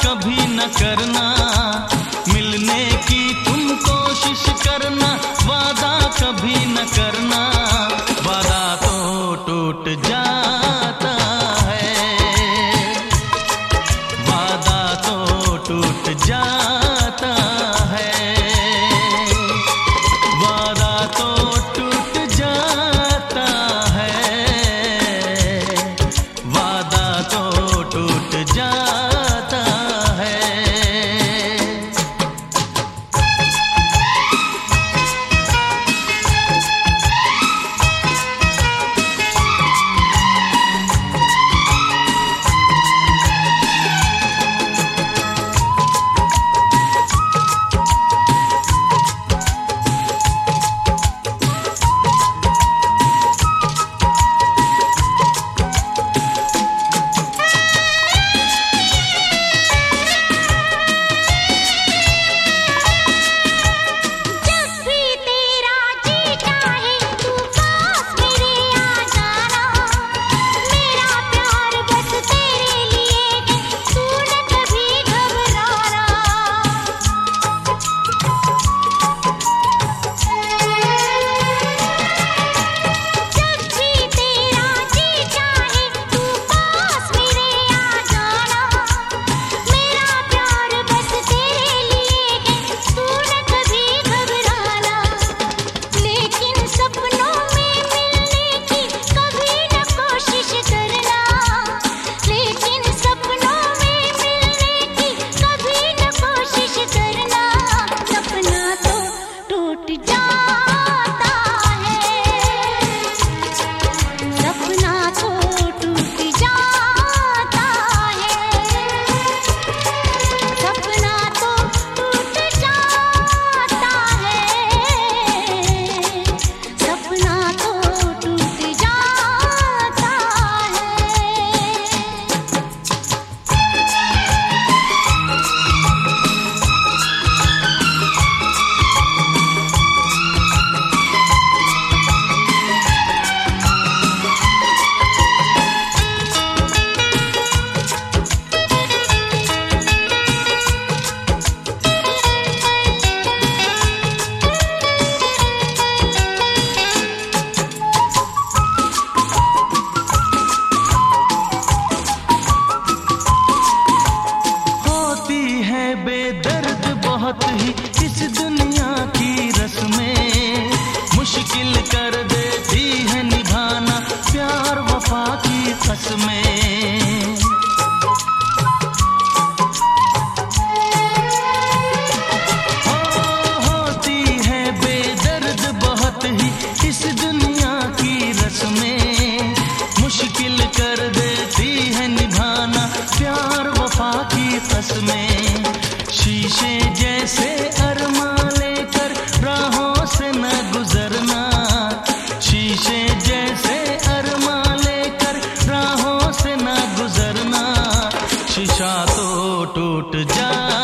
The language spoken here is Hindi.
कभी न करना, मिलने की तुम कोशिश करना, वादा कभी न करना, वादा तो टूट जाता है, वादा तो टूट जाता है, वादा तो टूट जाता है, वादा तो टूट जाता है। बेदर्द बहुत ही इस दुनिया की रस्में, मुश्किल कर देती है निभाना प्यार वफा की कसमें। होती है बेदर्द बहुत ही इस दुनिया की रस्में, मुश्किल कर देती है निभाना प्यार वफा की कसमें। शीशे जैसे अरमां लेकर राहों से न गुजरना, शीशे जैसे अरमां लेकर राहों से न गुजरना, शीशा तो टूट जा